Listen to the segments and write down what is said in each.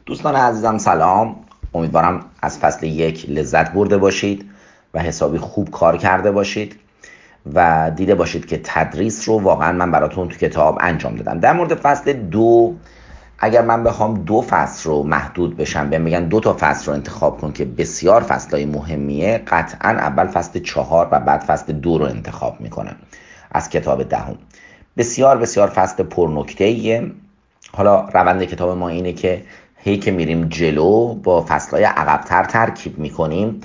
دوستان عزیزم سلام، امیدوارم از فصل 1 لذت برده باشید و حسابی خوب کار کرده باشید و دیده باشید که تدریس رو واقعا من براتون تو کتاب انجام دادم. در مورد فصل 2 اگر من بخوام 2 فصل رو محدود بشم، بهم بگن 2 تا فصل رو انتخاب کن که بسیار فصلای مهمیه، قطعا اول فصل 4 و بعد فصل 2 رو انتخاب میکنم از کتاب 10. بسیار بسیار فصل پرنکته‌ایه. حالا روند کتاب ما اینه که هی که میریم جلو با فصلهای عقب‌تر ترکیب میکنیم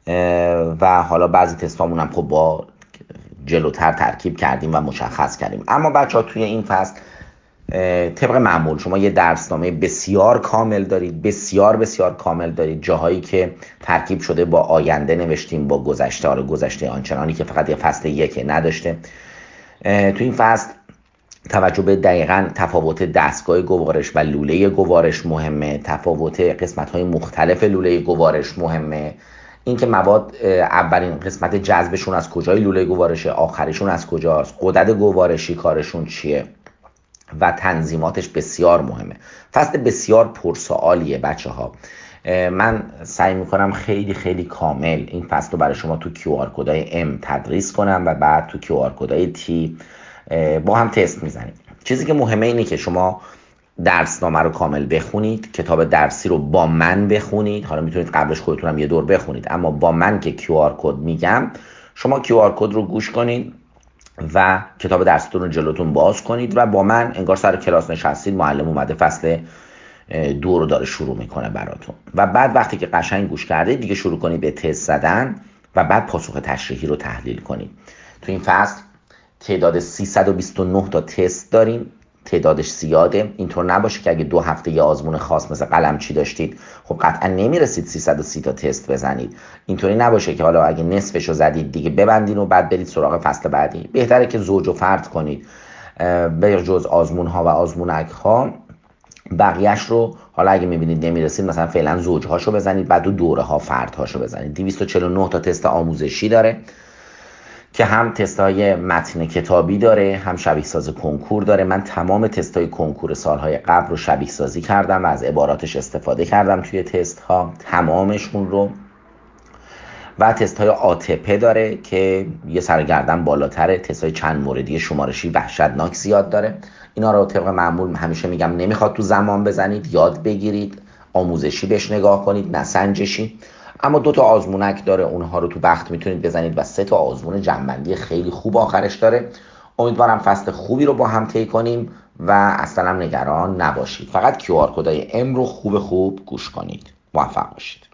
و حالا بعضی تستامون هم خب با جلوتر ترکیب کردیم و مشخص کردیم. اما بچه‌ها توی این فصل طبق معمول شما یه درسنامه بسیار کامل دارید، بسیار بسیار کامل دارید. جاهایی که ترکیب شده با آینده نوشتیم، با گذشته، آره گذشته آنچنانی که فقط یه فصل 1 نداشته. تو این فصل توجه به دقیقاً تفاوت دستگاه گوارش و لوله گوارش مهمه، تفاوت قسمت‌های مختلف لوله گوارش مهمه، اینکه مواد اولین قسمت جذبشون از کجای لوله گوارشه، آخریشون از کجاست، غدد گوارشی کارشون چیه و تنظیماتش بسیار مهمه. فصل بسیار پرسوالیه بچه‌ها. من سعی میکنم خیلی خیلی کامل این فصل رو برای شما تو QR کدای M تدریس کنم و بعد تو QR کدای T با هم تست میزنیم. چیزی که مهمه اینه که شما درسنامه رو کامل بخونید، کتاب درسی رو با من بخونید. حالا میتونید قبلش خودتون هم یه دور بخونید، اما با من که QR کد میگم شما QR کد رو گوش کنید و کتاب درستون رو جلوتون باز کنید و با من انگار سر کلاس نشستید، معلم اومده فصل 2 رو داره شروع میکنه براتون و بعد وقتی که قشنگ گوش کردید دیگه شروع کنید به تست زدن و بعد پاسخ تشریحی رو تحلیل کنید. تو این فصل تعداد 329 تا تست داریم، تعدادش زیاده. اینطور نباشه که اگه 2 هفته یه آزمون خاص مثل قلمچی داشتید خب قطعا نمیرسید 330 تا تست بزنید. اینطوری نباشه که حالا اگه نصفشو زدید دیگه ببندین و بعد برید سراغ فصل بعدی. بهتره که زوج و فرد کنید، به جز آزمون ها و آزمونک ها بقیهش رو حالا اگه میبینید نمیرسید مثلا فعلا زوجهاشو بزنید، بعد دو دوره ها فردهاشو بزنید. 249 تا تست آموزشی داره که هم تستای متن کتابی داره، هم شبیه ساز کنکور داره. من تمام تستای کنکور سالهای قبل رو شبیه سازی کردم و از عباراتش استفاده کردم توی تست ها تمامشون رو. و تست های ATP داره که یه سرگردن بالاتره. تست های چند موردی شمارشی وحشتناک زیاد داره. اینا رو طبق معمول همیشه میگم نمیخواد تو زمان بزنید، یاد بگیرید، آموزشی بهش نگاه کنید نه سنجشی. اما 2 تا آزمونک داره، اونها رو تو وقت میتونید بزنید و 3 تا آزمون جنبندی خیلی خوب آخرش داره. امیدوارم فصل خوبی رو با هم طی کنیم و اصلا نگران نباشید. فقط QR کدای M رو خوب گوش کنید. موفق باشید.